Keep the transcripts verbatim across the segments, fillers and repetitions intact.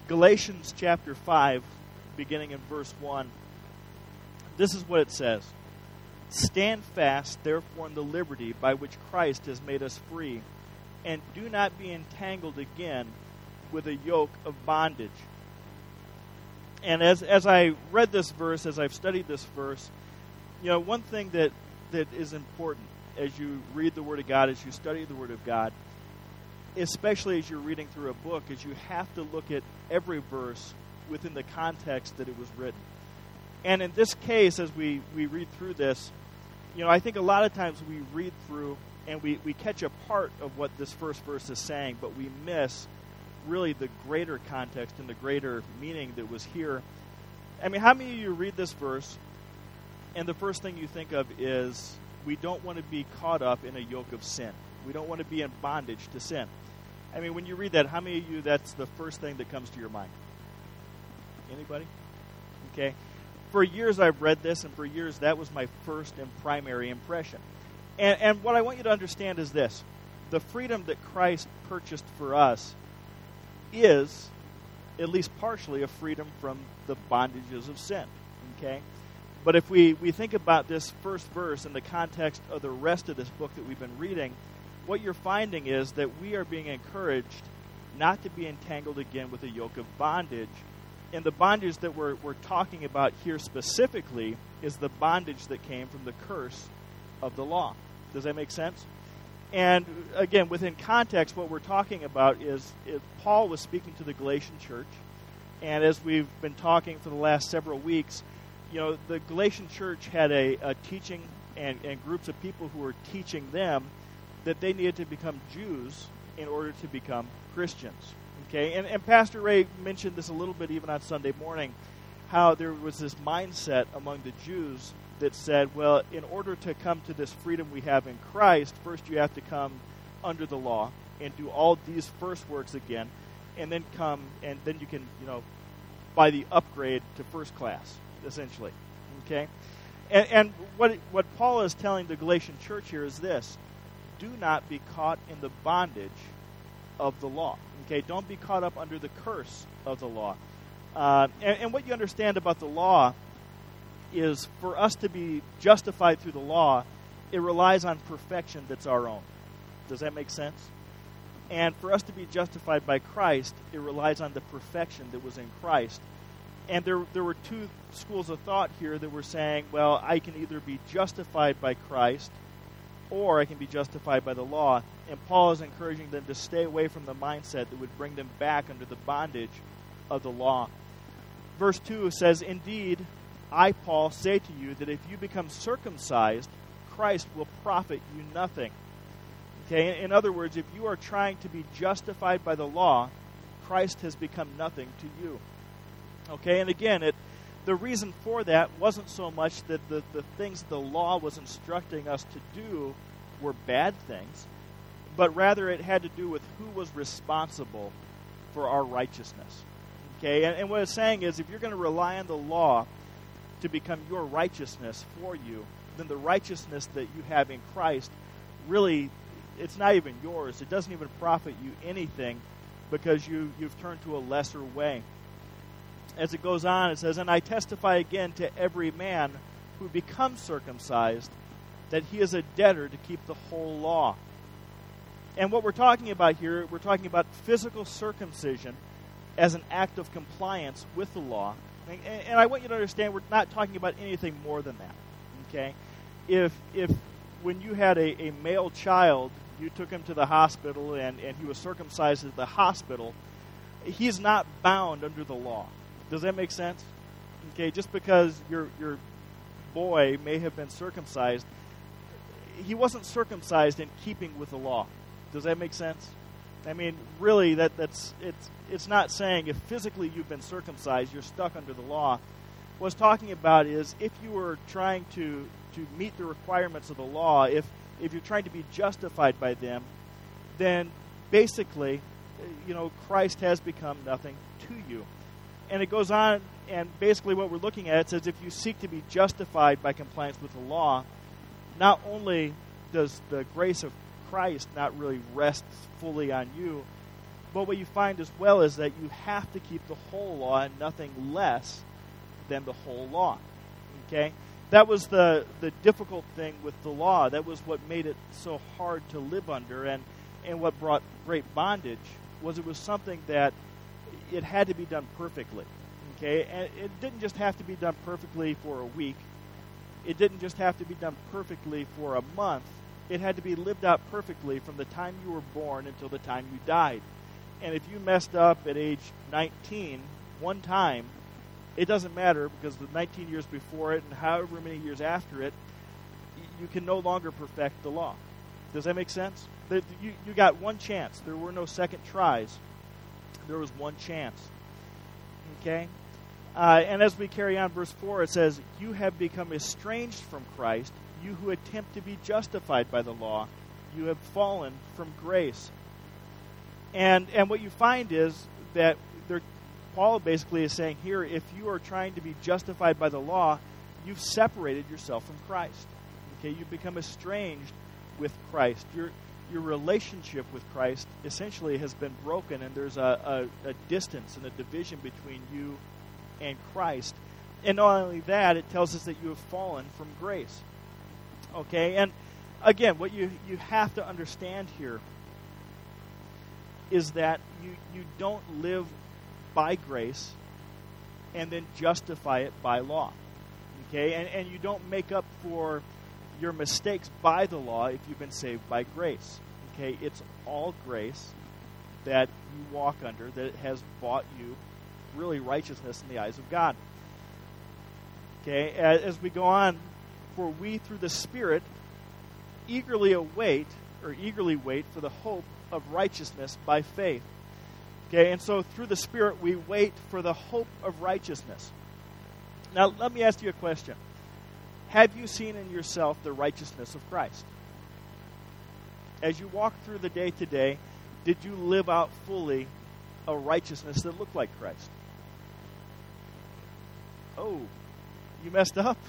Galatians chapter five, beginning in verse one, this is what it says. Stand fast, therefore, in the liberty by which Christ has made us free, and do not be entangled again with a yoke of bondage. And as as I read this verse, as I've studied this verse, you know, one thing that, that is important as you read the Word of God, as you study the Word of God, especially as you're reading through a book, is you have to look at every verse within the context that it was written. And in this case, as we, we read through this, you know, I think a lot of times we read through and we, we catch a part of what this first verse is saying, but we miss really the greater context and the greater meaning that was here. I mean, how many of you read this verse, and the first thing you think of is, we don't want to be caught up in a yoke of sin. We don't want to be in bondage to sin. I mean, when you read that, how many of you, that's the first thing that comes to your mind? Anybody? Okay. For years I've read this, and for years that was my first and primary impression. And, and what I want you to understand is this. The freedom that Christ purchased for us is, at least partially, a freedom from the bondages of sin. Okay? But if we, we think about this first verse in the context of the rest of this book that we've been reading, what you're finding is that we are being encouraged not to be entangled again with a yoke of bondage. And the bondage that we're, we're talking about here specifically is the bondage that came from the curse of the law. Does that make sense? And again, within context, what we're talking about is, is Paul was speaking to the Galatian church. And as we've been talking for the last several weeks, you know, the Galatian church had a, a teaching and, and groups of people who were teaching them that they needed to become Jews in order to become Christians. Okay, and, and Pastor Ray mentioned this a little bit even on Sunday morning, how there was this mindset among the Jews that said, well, in order to come to this freedom we have in Christ, first you have to come under the law and do all these first works again, and then come, and then you can, you know, buy the upgrade to first class, essentially. Okay? And, and what what Paul is telling the Galatian church here is this: do not be caught in the bondage of the law. Okay, don't be caught up under the curse of the law. Uh, and, and what you understand about the law is, for us to be justified through the law, it relies on perfection that's our own. Does that make sense? And for us to be justified by Christ, it relies on the perfection that was in Christ. And there, there were two schools of thought here that were saying, well, I can either be justified by Christ or I can be justified by the law. And Paul is encouraging them to stay away from the mindset that would bring them back under the bondage of the law. Verse two says, indeed, I, Paul, say to you that if you become circumcised, Christ will profit you nothing. Okay, in other words, if you are trying to be justified by the law, Christ has become nothing to you. Okay, and again, it the reason for that wasn't so much that the, the things the law was instructing us to do were bad things, but rather it had to do with who was responsible for our righteousness. Okay, and, and what it's saying is, if you're going to rely on the law to become your righteousness for you, then the righteousness that you have in Christ, really, it's not even yours. It doesn't even profit you anything because you, you've turned to a lesser way. As it goes on, it says, and I testify again to every man who becomes circumcised that he is a debtor to keep the whole law. And what we're talking about here, we're talking about physical circumcision as an act of compliance with the law. And, and I want you to understand, we're not talking about anything more than that. Okay? If if when you had a, a male child, you took him to the hospital and, and he was circumcised at the hospital, he's not bound under the law. Does that make sense? Okay, just because your your boy may have been circumcised, he wasn't circumcised in keeping with the law. Does that make sense? I mean, really, that that's it's it's not saying if physically you've been circumcised, you're stuck under the law. What it's talking about is if you were trying to, to meet the requirements of the law, if if you're trying to be justified by them, then basically, you know, Christ has become nothing to you. And it goes on, and basically what we're looking at, it says if you seek to be justified by compliance with the law, not only does the grace of Christ not really rest fully on you, But what you find as well is that you have to keep the whole law and nothing less than the whole law. Okay? That was the, the difficult thing with the law. That was what made it so hard to live under, and, and what brought great bondage was it was something that it had to be done perfectly. Okay? And it didn't just have to be done perfectly for a week. It didn't just have to be done perfectly for a month. It had to be lived out perfectly from the time you were born until the time you died. And if you messed up at age nineteen one time, it doesn't matter, because the nineteen years before it and however many years after it, you can no longer perfect the law. Does that make sense? You, you got one chance. There were no second tries. There was one chance. Okay? Uh, and as we carry on, verse four, it says, "You have become estranged from Christ, you who attempt to be justified by the law. You have fallen from grace." And and what you find is that there, Paul basically is saying here, if you are trying to be justified by the law, you've separated yourself from Christ. Okay, you've become estranged with Christ. Your your relationship with Christ essentially has been broken, and there's a, a, a distance and a division between you and Christ. And not only that, it tells us that you have fallen from grace. Okay, and again, what you, you have to understand here is that you, you don't live by grace and then justify it by law. Okay, and, and you don't make up for your mistakes by the law if you've been saved by grace. Okay, it's all grace that you walk under, that has bought you really righteousness in the eyes of God. Okay, as, as we go on, "For we through the Spirit eagerly await, or eagerly wait for the hope of righteousness by faith." Okay, and so through the Spirit we wait for the hope of righteousness. Now, let me ask you a question. Have you seen in yourself the righteousness of Christ? As you walk through the day today, did you live out fully a righteousness that looked like Christ? Oh, you messed up?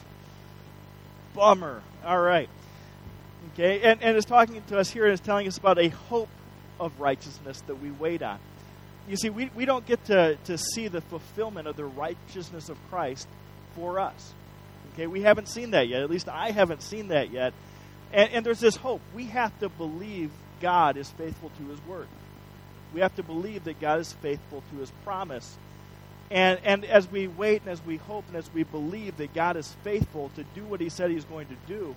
Bummer. All right. Okay, and, and it's talking to us here, and it's telling us about a hope of righteousness that we wait on. You see, we, we don't get to, to see the fulfillment of the righteousness of Christ for us. Okay, we haven't seen that yet. At least I haven't seen that yet. And, and there's this hope. We have to believe God is faithful to His word. We have to believe that God is faithful to His promise. And, and as we wait and as we hope and as we believe that God is faithful to do what He said He's going to do,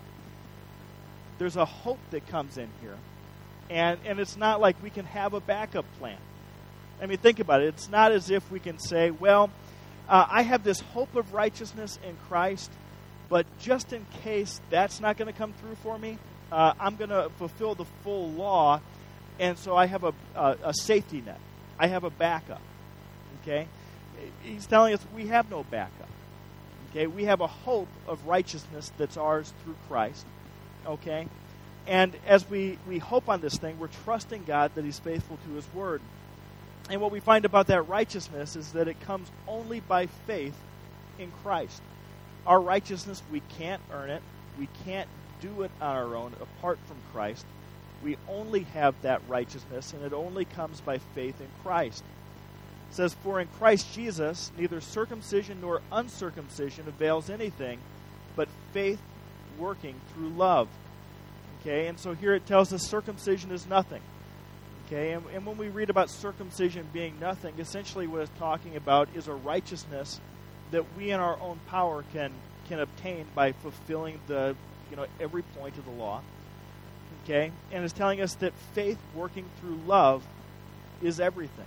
there's a hope that comes in here. And, and it's not like we can have a backup plan. I mean, think about it. It's not as if we can say, well, uh, I have this hope of righteousness in Christ, but just in case that's not going to come through for me, uh, I'm going to fulfill the full law, and so I have a, a, a safety net. I have a backup. Okay? He's telling us we have no backup. Okay? We have a hope of righteousness that's ours through Christ. Okay? And as we, we hope on this thing, we're trusting God that He's faithful to His word. And what we find about that righteousness is that it comes only by faith in Christ. Our righteousness, we can't earn it. We can't do it on our own apart from Christ. We only have that righteousness, and it only comes by faith in Christ. It says, "For in Christ Jesus, neither circumcision nor uncircumcision avails anything, but faith working through love." Okay, and so here it tells us circumcision is nothing. Okay, and, and when we read about circumcision being nothing, essentially what it's talking about is a righteousness that we in our own power can can obtain by fulfilling the, you know, every point of the law. Okay, and it's telling us that faith working through love is everything.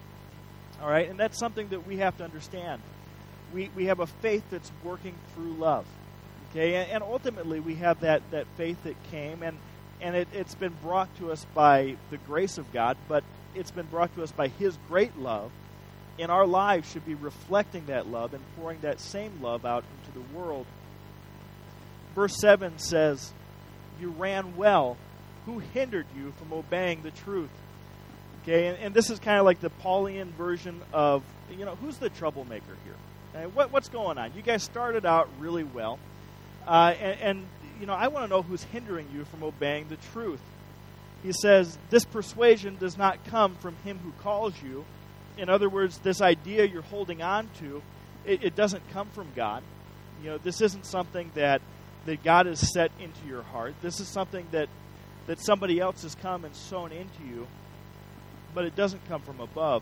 All right, and that's something that we have to understand. We we have a faith that's working through love. Okay, and, and ultimately we have that, that faith that came, and and it, it's been brought to us by the grace of God, but it's been brought to us by His great love, and our lives should be reflecting that love and pouring that same love out into the world. Verse seven says, "You ran well. Who hindered you from obeying the truth?" Okay, and, and this is kind of like the Paulian version of, you know, who's the troublemaker here? Okay, what, what's going on? You guys started out really well, uh, and, and, you know, I want to know who's hindering you from obeying the truth. he says, this persuasion does not come from him who calls you. In other words, this idea you're holding on to, it, it doesn't come from God. You know, this isn't something that, that God has set into your heart. This is something that, that somebody else has come and sown into you, but it doesn't come from above.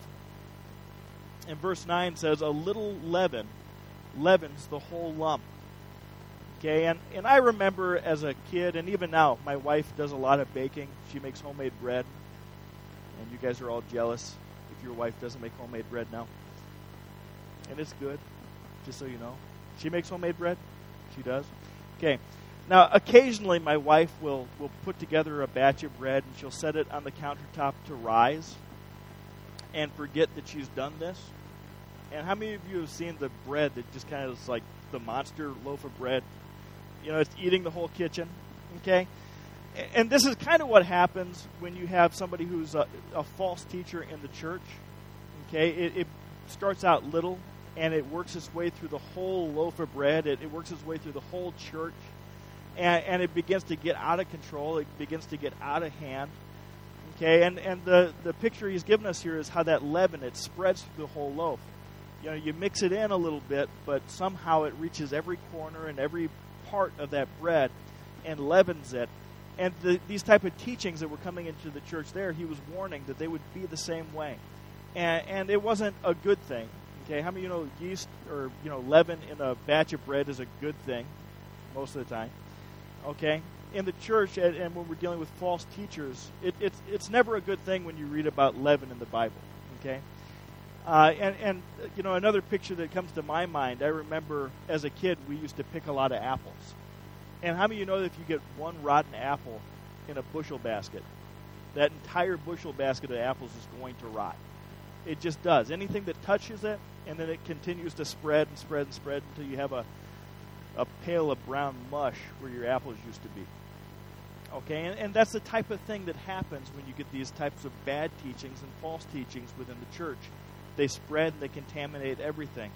And verse nine says, a little leaven leavens the whole lump. Okay, and, and I remember as a kid, and even now, my wife does a lot of baking. She makes homemade bread. And you guys are all jealous if your wife doesn't make homemade bread now. And it's good, just so you know. She makes homemade bread? She does? Okay. Now, occasionally my wife will, will put together a batch of bread, and she'll set it on the countertop to rise and forget that she's done this. And how many of you have seen the bread that just kind of is like the monster loaf of bread? You know, it's eating the whole kitchen, okay? And this is kind of what happens when you have somebody who's a, a false teacher in the church, okay? It, it starts out little, and it works its way through the whole loaf of bread. It, it works its way through the whole church, and, and it begins to get out of control. It begins to get out of hand, okay? And, and the, the picture he's given us here is how that leaven, it spreads through the whole loaf. You know, you mix it in a little bit, but somehow it reaches every corner and every part of that bread and leavens it. And the, these type of teachings that were coming into the church there, he was warning that they would be the same way. And, and it wasn't a good thing. Okay, how many of you know yeast or you know leaven in a batch of bread is a good thing most of the time? Okay, in the church and, and when we're dealing with false teachers, it, it's it's never a good thing when you read about leaven in the Bible. Okay. Uh, and, and, you know, another picture that comes to my mind, I remember as a kid we used to pick a lot of apples. And how many of you know that if you get one rotten apple in a bushel basket, that entire bushel basket of apples is going to rot? It just does. Anything that touches it, and then it continues to spread and spread and spread until you have a, a pail of brown mush where your apples used to be. Okay, and, and that's the type of thing that happens when you get these types of bad teachings and false teachings within the church. They spread and they contaminate everything.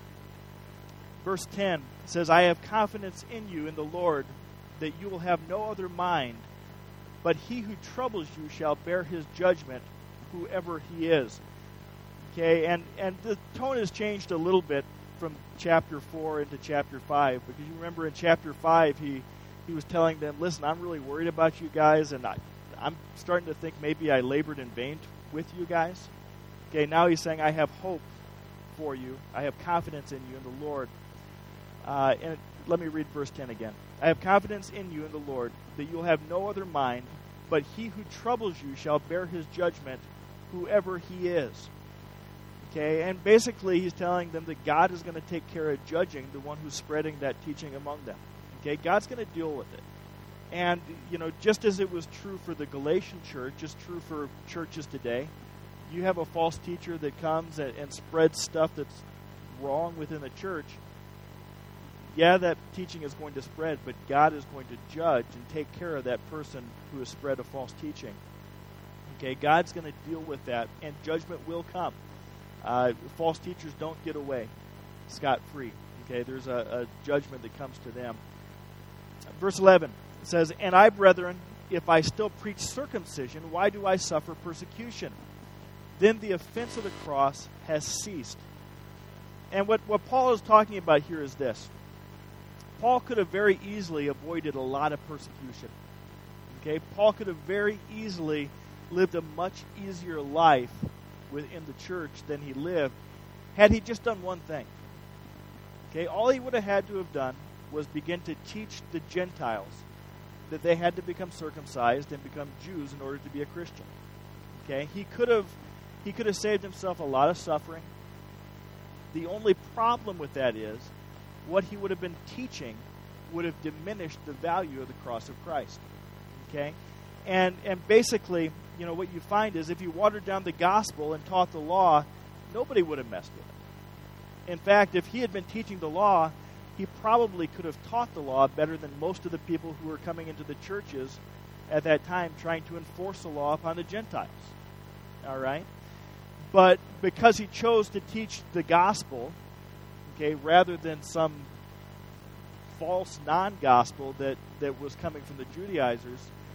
Verse ten says, I have confidence in you in the Lord that you will have no other mind, but he who troubles you shall bear his judgment, whoever he is. Okay, and, and the tone has changed a little bit from chapter four into chapter five, because you remember in chapter five he, he was telling them, listen, I'm really worried about you guys, and I, I'm starting to think maybe I labored in vain with you guys. Okay, now he's saying, I have hope for you. I have confidence in you in the Lord. Uh, and let me read verse ten again. I have confidence in you in the Lord, that you will have no other mind, but he who troubles you shall bear his judgment, whoever he is. Okay, and basically he's telling them that God is going to take care of judging the one who's spreading that teaching among them. Okay, God's going to deal with it. And, you know, just as it was true for the Galatian church, it's true for churches today. You have a false teacher that comes and, and spreads stuff that's wrong within the church. Yeah, that teaching is going to spread, but God is going to judge and take care of that person who has spread a false teaching. Okay, God's going to deal with that, and judgment will come. Uh, false teachers don't get away scot-free. Okay, there's a, a judgment that comes to them. Verse eleven says, And I, brethren, if I still preach circumcision, why do I suffer persecution? Then the offense of the cross has ceased. And what, what Paul is talking about here is this. Paul could have very easily avoided a lot of persecution. Okay, Paul could have very easily lived a much easier life within the church than he lived had he just done one thing. Okay, all he would have had to have done was begin to teach the Gentiles that they had to become circumcised and become Jews in order to be a Christian. Okay, he could have he could have saved himself a lot of suffering. The only problem with that is what he would have been teaching would have diminished the value of the cross of Christ. Okay? And and basically, you know, what you find is if you watered down the gospel and taught the law, nobody would have messed with it. In fact, if he had been teaching the law, he probably could have taught the law better than most of the people who were coming into the churches at that time trying to enforce the law upon the Gentiles. All right? But because he chose to teach the gospel, okay, rather than some false non-gospel that, that was coming from the Judaizers,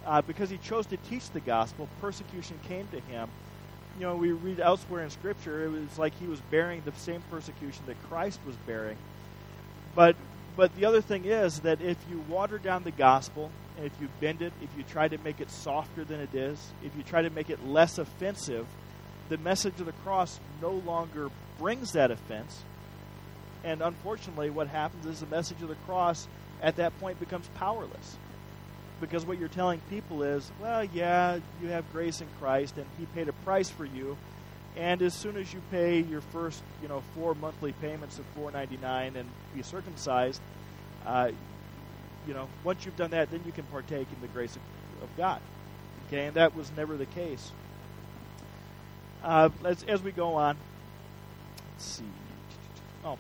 uh, because he chose to teach the gospel, persecution came to him. You know, we read elsewhere in Scripture, it was like he was bearing the same persecution that Christ was bearing. But but the other thing is that if you water down the gospel, and if you bend it, if you try to make it softer than it is, if you try to make it less offensive, the message of the cross no longer brings that offense. And unfortunately, what happens is the message of the cross at that point becomes powerless. Because what you're telling people is, well, yeah, you have grace in Christ, and he paid a price for you. And as soon as you pay your first, you know, four monthly payments of four ninety-nine and be circumcised, uh, you know, once you've done that, then you can partake in the grace of, of God. Okay, and that was never the case. Uh, as, as we go on, let's see. Oh,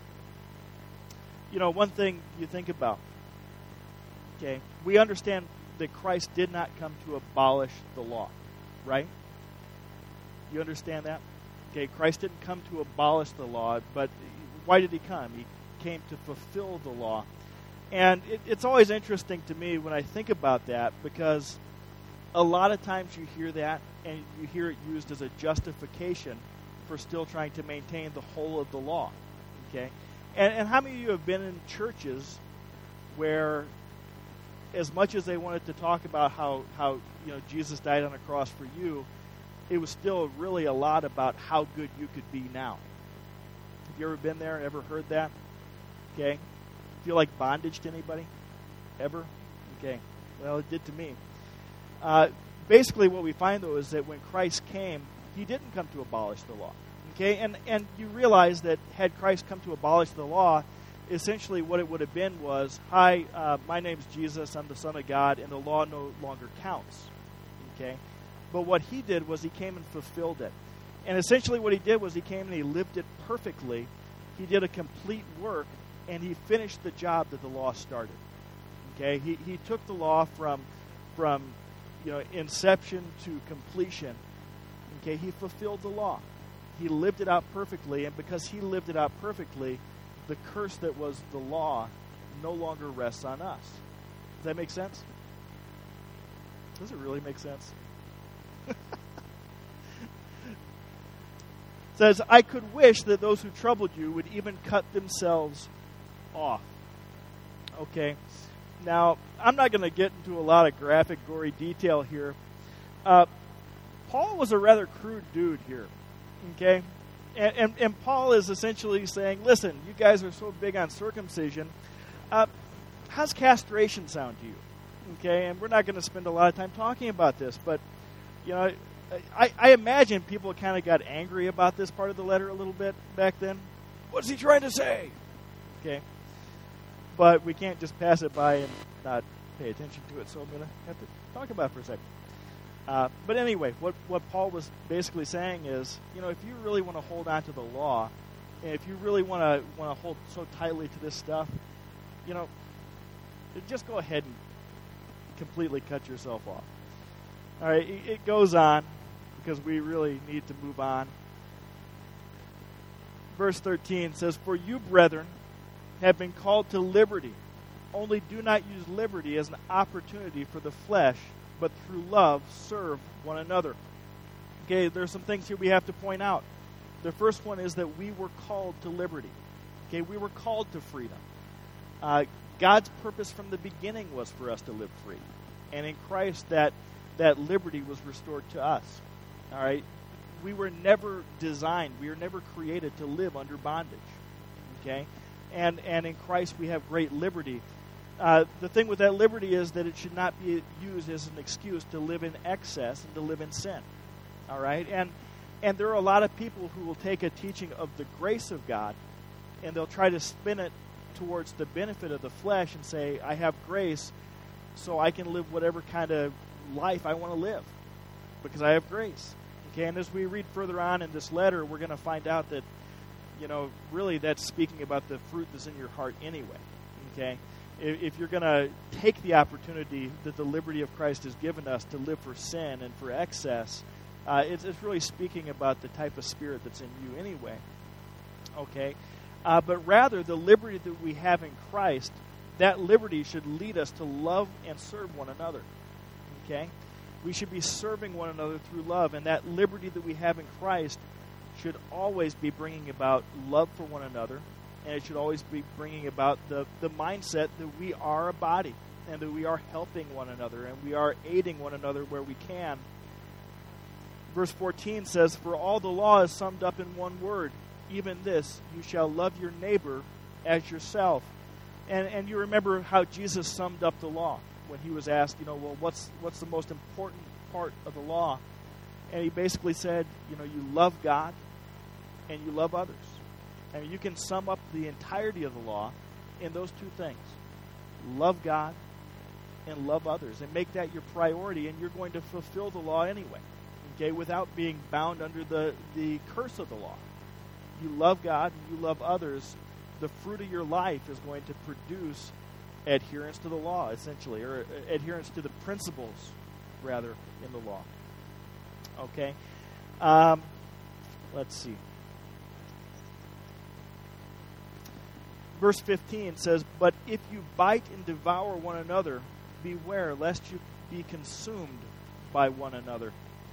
you know, one thing you think about. Okay, we understand that Christ did not come to abolish the law, right? You understand that? Okay, Christ didn't come to abolish the law, but why did he come? He came to fulfill the law. And it, it's always interesting to me when I think about that, because a lot of times you hear that and you hear it used as a justification for still trying to maintain the whole of the law. Okay? And, and how many of you have been in churches where, as much as they wanted to talk about how, how you know Jesus died on a cross for you, it was still really a lot about how good you could be now? Have you ever been there and ever heard that? Okay? Feel like bondage to anybody? Ever? Okay. Well, it did to me. Uh, basically, what we find, though, is that when Christ came, he didn't come to abolish the law. Okay? And, and you realize that had Christ come to abolish the law, essentially what it would have been was, hi, uh, my name's Jesus, I'm the Son of God, and the law no longer counts. Okay? But what he did was he came and fulfilled it. And essentially what he did was he came and he lived it perfectly. He did a complete work, and he finished the job that the law started. Okay? He he took the law from from you know inception to completion. Okay? He fulfilled the law. He lived it out perfectly, and because he lived it out perfectly, the curse that was the law no longer rests on us. Does that make sense? Does it really make sense? It says, I could wish that those who troubled you would even cut themselves off. Okay. Now, I'm not going to get into a lot of graphic, gory detail here. Uh, Paul was a rather crude dude here. Okay. And, and, and Paul is essentially saying, listen, you guys are so big on circumcision. Uh, how's castration sound to you? Okay, and we're not going to spend a lot of time talking about this, but, you know, I, I imagine people kind of got angry about this part of the letter a little bit back then. What's he trying to say? Okay. But we can't just pass it by and not pay attention to it, so I'm going to have to talk about it for a second. Uh, but anyway, what, what Paul was basically saying is, you know, if you really want to hold on to the law, and if you really want to want to hold so tightly to this stuff, you know, just go ahead and completely cut yourself off. All right, it, it goes on because we really need to move on. Verse thirteen says, for you, brethren, have been called to liberty. Only do not use liberty as an opportunity for the flesh, but through love serve one another. Okay, there's some things here we have to point out. The first one is that we were called to liberty. Okay, we were called to freedom. Uh, God's purpose from the beginning was for us to live free. And in Christ, that, that liberty was restored to us. All right? We were never designed, we were never created to live under bondage. Okay? And, and in Christ, we have great liberty. Uh, the thing with that liberty is that it should not be used as an excuse to live in excess and to live in sin. All right? And and there are a lot of people who will take a teaching of the grace of God and they'll try to spin it towards the benefit of the flesh and say, I have grace, so I can live whatever kind of life I want to live because I have grace. Okay? And as we read further on in this letter, we're going to find out that, you know, really that's speaking about the fruit that's in your heart anyway. Okay? If you're going to take the opportunity that the liberty of Christ has given us to live for sin and for excess, uh, it's, it's really speaking about the type of spirit that's in you anyway. Okay? Uh, but rather, the liberty that we have in Christ, that liberty should lead us to love and serve one another. Okay? We should be serving one another through love, and that liberty that we have in Christ should always be bringing about love for one another, and it should always be bringing about the, the mindset that we are a body, and that we are helping one another, and we are aiding one another where we can. Verse fourteen says, "For all the law is summed up in one word, even this, you shall love your neighbor as yourself." And and you remember how Jesus summed up the law when he was asked, you know, well, what's what's the most important part of the law? And he basically said, you know, you love God and you love others. I mean, you can sum up the entirety of the law in those two things. Love God and love others, and make that your priority, and you're going to fulfill the law anyway, okay, without being bound under the, the curse of the law. You love God and you love others, the fruit of your life is going to produce adherence to the law, essentially, or adherence to the principles, rather, in the law. Okay? Um, let's see. Verse fifteen says, "But if you bite and devour one another, beware lest you be consumed by one another."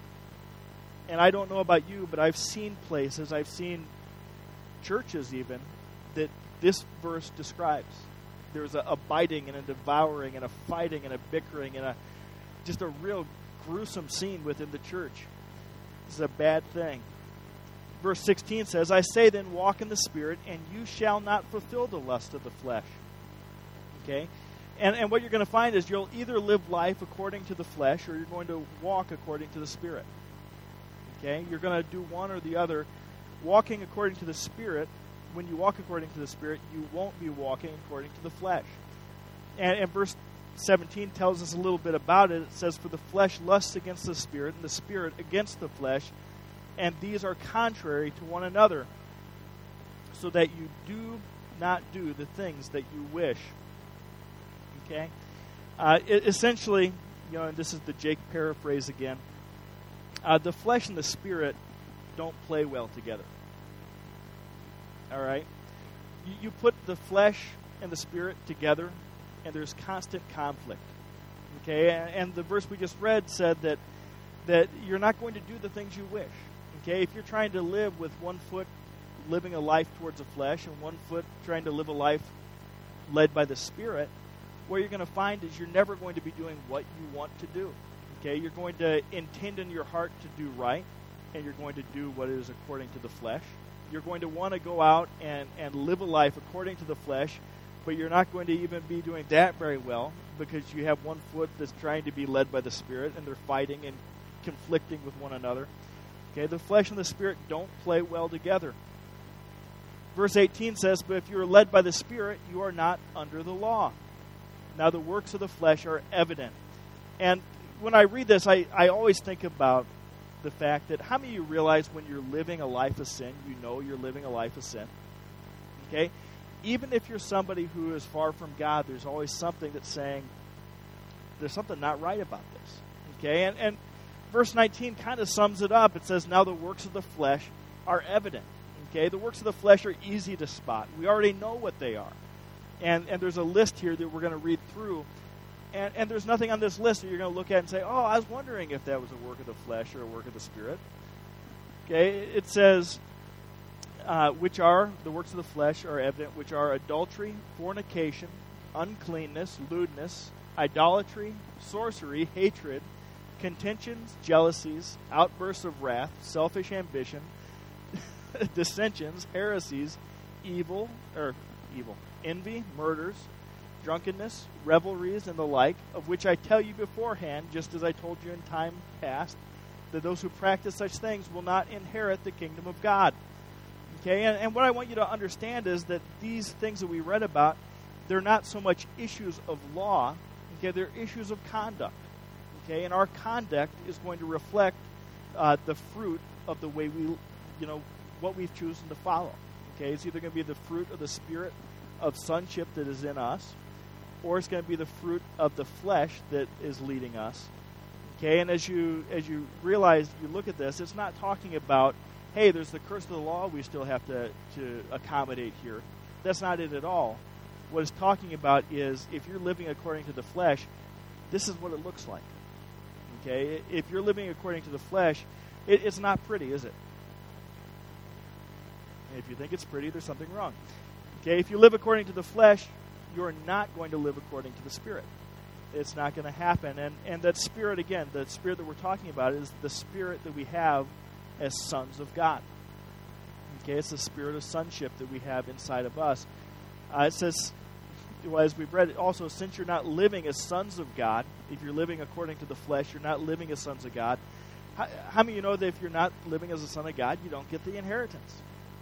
And I don't know about you, but I've seen places, I've seen churches even, that this verse describes. There's a, a biting and a devouring and a fighting and a bickering and a just a real gruesome scene within the church. This is a bad thing. Verse sixteen says, "I say then, walk in the Spirit, and you shall not fulfill the lust of the flesh." Okay? And, and what you're going to find is you'll either live life according to the flesh, or you're going to walk according to the Spirit. Okay? You're going to do one or the other. Walking according to the Spirit, when you walk according to the Spirit, you won't be walking according to the flesh. And, and verse seventeen tells us a little bit about it. It says, "For the flesh lusts against the Spirit, and the Spirit against the flesh, and these are contrary to one another, so that you do not do the things that you wish." Okay? Uh, it, essentially, you know, and this is the Jake paraphrase again, uh, the flesh and the Spirit don't play well together. All right? You, you put the flesh and the Spirit together, and there's constant conflict. Okay? And, and the verse we just read said that that you're not going to do the things you wish. Okay? If you're trying to live with one foot living a life towards the flesh and one foot trying to live a life led by the Spirit, what you're going to find is you're never going to be doing what you want to do. Okay? You're going to intend in your heart to do right, and you're going to do what is according to the flesh. You're going to want to go out and, and live a life according to the flesh, but you're not going to even be doing that very well because you have one foot that's trying to be led by the Spirit, and they're fighting and conflicting with one another. Okay, the flesh and the Spirit don't play well together. Verse eighteen says, "But if you are led by the Spirit, you are not under the law. Now the works of the flesh are evident." And when I read this, I, I always think about the fact that how many of you realize when you're living a life of sin, you know you're living a life of sin? Okay? Even if you're somebody who is far from God, there's always something that's saying, there's something not right about this. Okay? And, and verse nineteen kind of sums it up. It says, "Now the works of the flesh are evident." Okay? The works of the flesh are easy to spot. We already know what they are. And and there's a list here that we're going to read through. And, and there's nothing on this list that you're going to look at and say, oh, I was wondering if that was a work of the flesh or a work of the Spirit. Okay, it says, uh, which are, the works of the flesh are evident, which are adultery, fornication, uncleanness, lewdness, idolatry, sorcery, hatred, contentions, jealousies, outbursts of wrath, selfish ambition, dissensions, heresies, evil, or evil, envy, murders, drunkenness, revelries, and the like, of which I tell you beforehand, just as I told you in time past, that those who practice such things will not inherit the kingdom of God. Okay, and, and what I want you to understand is that these things that we read about, they're not so much issues of law, okay, they're issues of conduct. Okay, and our conduct is going to reflect uh, the fruit of the way we, you know, what we've chosen to follow. Okay, it's either going to be the fruit of the Spirit of sonship that is in us, or it's going to be the fruit of the flesh that is leading us. Okay, and as you as you realize, you look at this, it's not talking about, hey, there's the curse of the law we still have to, to accommodate here. That's not it at all. What it's talking about is if you're living according to the flesh, this is what it looks like. Okay, if you're living according to the flesh, it, it's not pretty, is it? If you think it's pretty, there's something wrong. Okay, if you live according to the flesh, you're not going to live according to the Spirit. It's not going to happen. And and that Spirit, again, the Spirit that we're talking about is the Spirit that we have as sons of God. Okay, it's the spirit of sonship that we have inside of us. Uh, it says, well, as we've read it also, since you're not living as sons of God, if you're living according to the flesh, you're not living as sons of God. How, how many of you know that if you're not living as a son of God, you don't get the inheritance?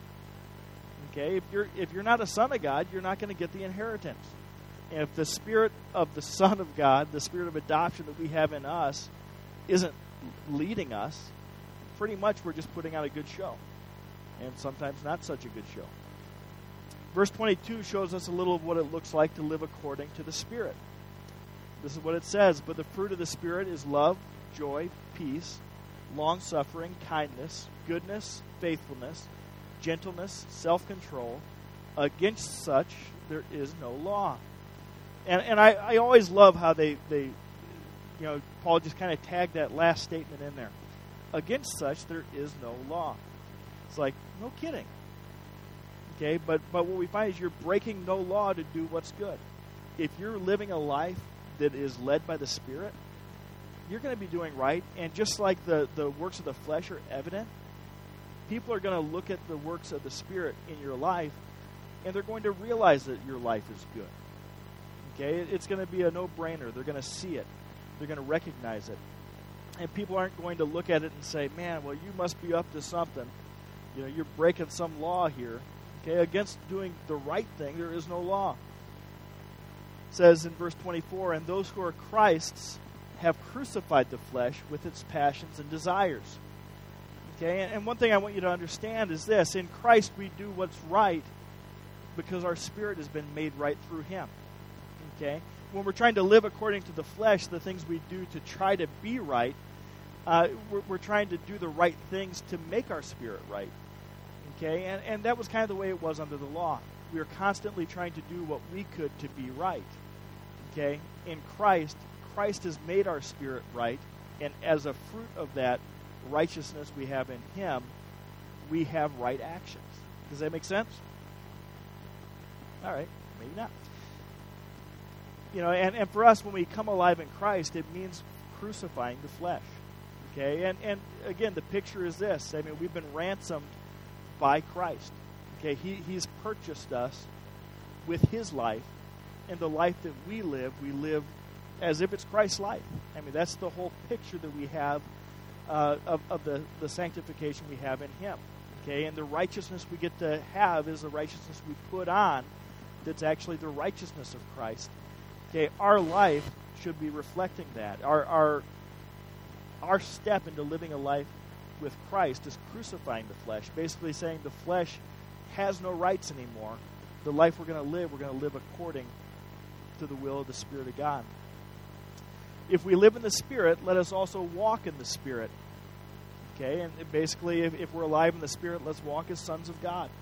Okay, if you're if you're not a son of God, you're not going to get the inheritance. And if the Spirit of the Son of God, the Spirit of adoption that we have in us, isn't leading us, pretty much we're just putting on a good show. And sometimes not such a good show. Verse twenty-two shows us a little of what it looks like to live according to the Spirit. This is what it says, but the fruit of the Spirit is love, joy, peace, long-suffering, kindness, goodness, faithfulness, gentleness, self-control. Against such there is no law. And and I, I always love how they, they, you know, Paul just kind of tagged that last statement in there. Against such there is no law. It's like, no kidding. Okay, but, but what we find is you're breaking no law to do what's good. If you're living a life that is led by the Spirit, you're going to be doing right. And just like the, the works of the flesh are evident, people are going to look at the works of the Spirit in your life, and they're going to realize that your life is good. Okay, it's going to be a no-brainer. They're going to see it. They're going to recognize it. And people aren't going to look at it and say, man, well, you must be up to something. You know, you're breaking some law here. Okay, against doing the right thing, there is no law. It says in verse twenty-four, and those who are Christ's have crucified the flesh with its passions and desires. Okay, and, and one thing I want you to understand is this. In Christ we do what's right because our spirit has been made right through Him. Okay? When we're trying to live according to the flesh, the things we do to try to be right, Uh, we're, we're trying to do the right things to make our spirit right. Okay? And, and that was kind of the way it was under the law. We were constantly trying to do what we could to be right. Okay? In Christ, Christ has made our spirit right, and as a fruit of that righteousness we have in Him, we have right actions. Does that make sense? All right, maybe not. You know, and, and for us, when we come alive in Christ, it means crucifying the flesh. Okay, and, and again, the picture is this. I mean, we've been ransomed by Christ. Okay, he, He's purchased us with His life, and the life that we live, we live as if it's Christ's life. I mean, that's the whole picture that we have uh, of, of the, the sanctification we have in Him. Okay, and the righteousness we get to have is the righteousness we put on that's actually the righteousness of Christ. Okay, our life should be reflecting that. Our our Our step into living a life with Christ is crucifying the flesh, basically saying the flesh has no rights anymore. The life we're going to live, we're going to live according to the will of the Spirit of God. If we live in the Spirit, let us also walk in the Spirit. Okay, and basically, if, if we're alive in the Spirit, let's walk as sons of God.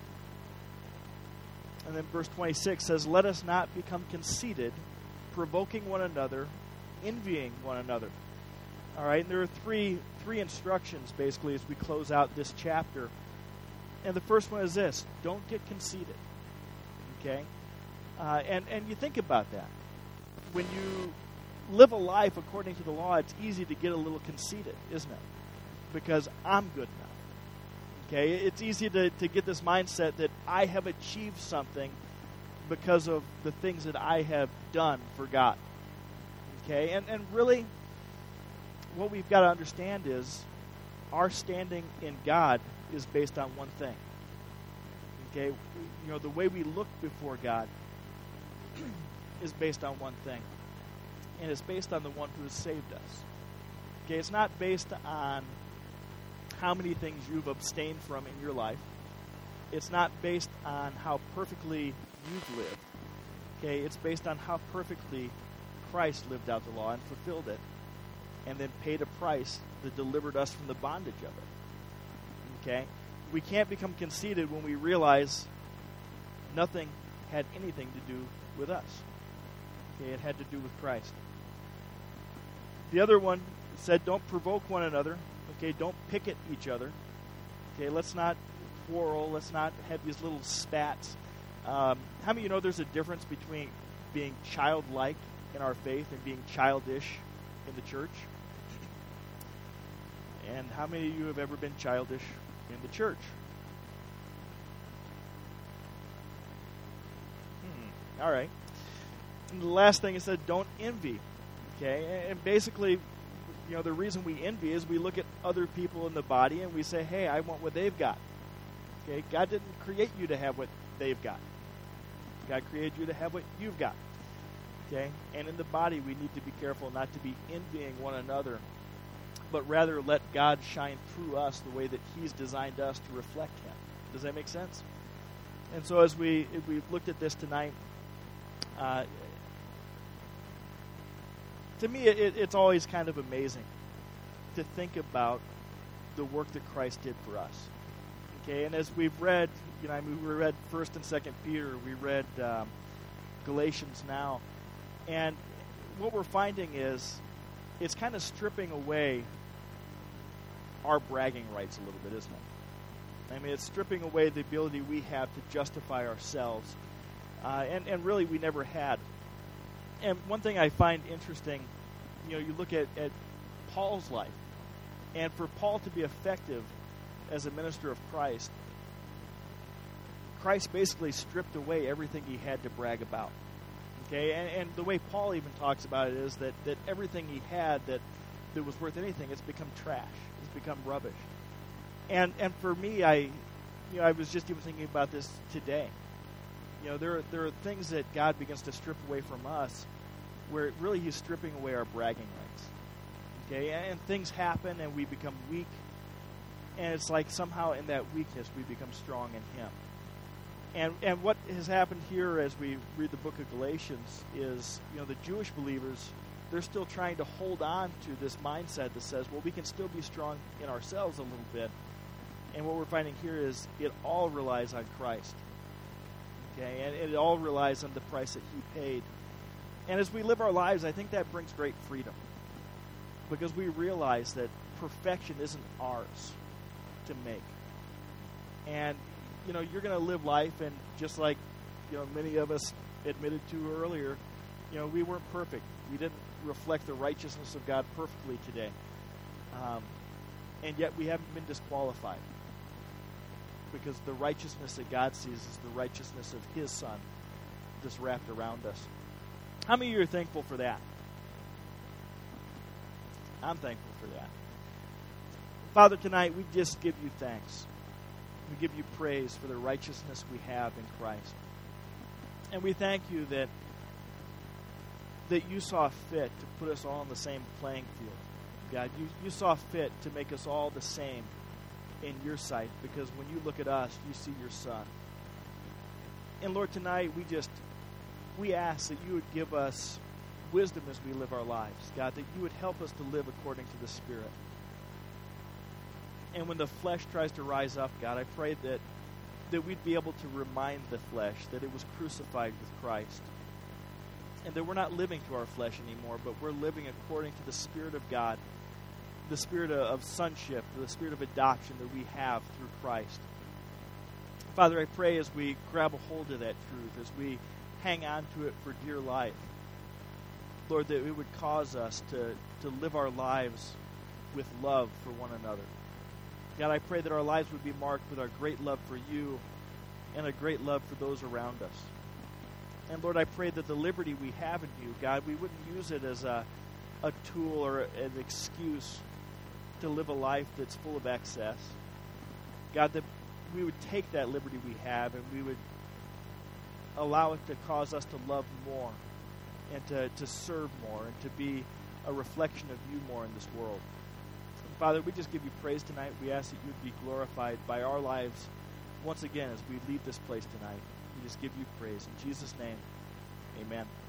And then verse twenty-six says, let us not become conceited, provoking one another, envying one another. All right, and there are three three instructions, basically, as we close out this chapter. And the first one is this: don't get conceited. Okay? Uh, and, and you think about that. When you live a life according to the law, it's easy to get a little conceited, isn't it? Because I'm good enough. Okay? It's easy to, to get this mindset that I have achieved something because of the things that I have done for God. Okay? And, and really, what we've got to understand is our standing in God is based on one thing. Okay? You know, the way we look before God is based on one thing. And it's based on the one who has saved us. Okay? It's not based on how many things you've abstained from in your life. It's not based on how perfectly you've lived. Okay? It's based on how perfectly Christ lived out the law and fulfilled it, and then paid a price that delivered us from the bondage of it. Okay? We can't become conceited when we realize nothing had anything to do with us. Okay? It had to do with Christ. The other one It said don't provoke one another. Okay, don't pick at each other. Okay, let's not quarrel. Let's not have these little spats. Um, how many of you know there's a difference between being childlike in our faith and being childish in the church? And how many of you have ever been childish in the church? Hmm. All right. And the last thing it said, don't envy. Okay, and basically, you know, the reason we envy is we look at other people in the body and we say, hey, I want what they've got. Okay, God didn't create you to have what they've got. God created you to have what you've got. Okay, and in the body we need to be careful not to be envying one another, but rather let God shine through us the way that He's designed us to reflect Him. Does that make sense? And so as we if we looked at this tonight, uh, to me it, it's always kind of amazing to think about the work that Christ did for us. Okay, and as we've read, you know, I mean, we read First and Second Peter, we read um, Galatians now, and what we're finding is it's kind of stripping away our bragging rights a little bit, isn't it? I mean, it's stripping away the ability we have to justify ourselves, uh, and and really we never had. And one thing I find interesting, you know, you look at, at Paul's life, and for Paul to be effective as a minister of Christ, Christ basically stripped away everything he had to brag about. Okay, and, and the way Paul even talks about it is that, that everything he had that, that was worth anything, it's become trash. It's become rubbish. And and for me, I you know, I was just even thinking about this today. You know, there are, there are things that God begins to strip away from us where really He's stripping away our bragging rights. Okay, and, and things happen and we become weak. And it's like somehow in that weakness we become strong in Him. And and what has happened here as we read the book of Galatians is, you know, the Jewish believers, they're still trying to hold on to this mindset that says, well, we can still be strong in ourselves a little bit. And what we're finding here is it all relies on Christ. Okay, and it all relies on the price that He paid. And as we live our lives, I think that brings great freedom. Because we realize that perfection isn't ours to make. And, you know, you're going to live life, and just like, you know, many of us admitted to earlier, you know, we weren't perfect. We didn't reflect the righteousness of God perfectly today. Um, and yet we haven't been disqualified. Because the righteousness that God sees is the righteousness of His Son just wrapped around us. How many of you are thankful for that? I'm thankful for that. Father, tonight we just give You thanks. We give You praise for the righteousness we have in Christ. And we thank You that, that You saw fit to put us all on the same playing field. God, you, you saw fit to make us all the same in Your sight, because when You look at us, You see Your Son. And Lord, tonight we just, we ask that You would give us wisdom as we live our lives. God, that You would help us to live according to the Spirit. And when the flesh tries to rise up, God, I pray that, that we'd be able to remind the flesh that it was crucified with Christ. And that we're not living to our flesh anymore, but we're living according to the Spirit of God, the Spirit of, of sonship, the Spirit of adoption that we have through Christ. Father, I pray as we grab a hold of that truth, as we hang on to it for dear life, Lord, that it would cause us to, to live our lives with love for one another. God, I pray that our lives would be marked with our great love for You and a great love for those around us. And Lord, I pray that the liberty we have in You, God, we wouldn't use it as a, a tool or an excuse to live a life that's full of excess. God, that we would take that liberty we have and we would allow it to cause us to love more and to, to serve more and to be a reflection of You more in this world. And Father, we just give You praise tonight. We ask that You would be glorified by our lives once again as we leave this place tonight. We just give You praise. In Jesus' name, amen.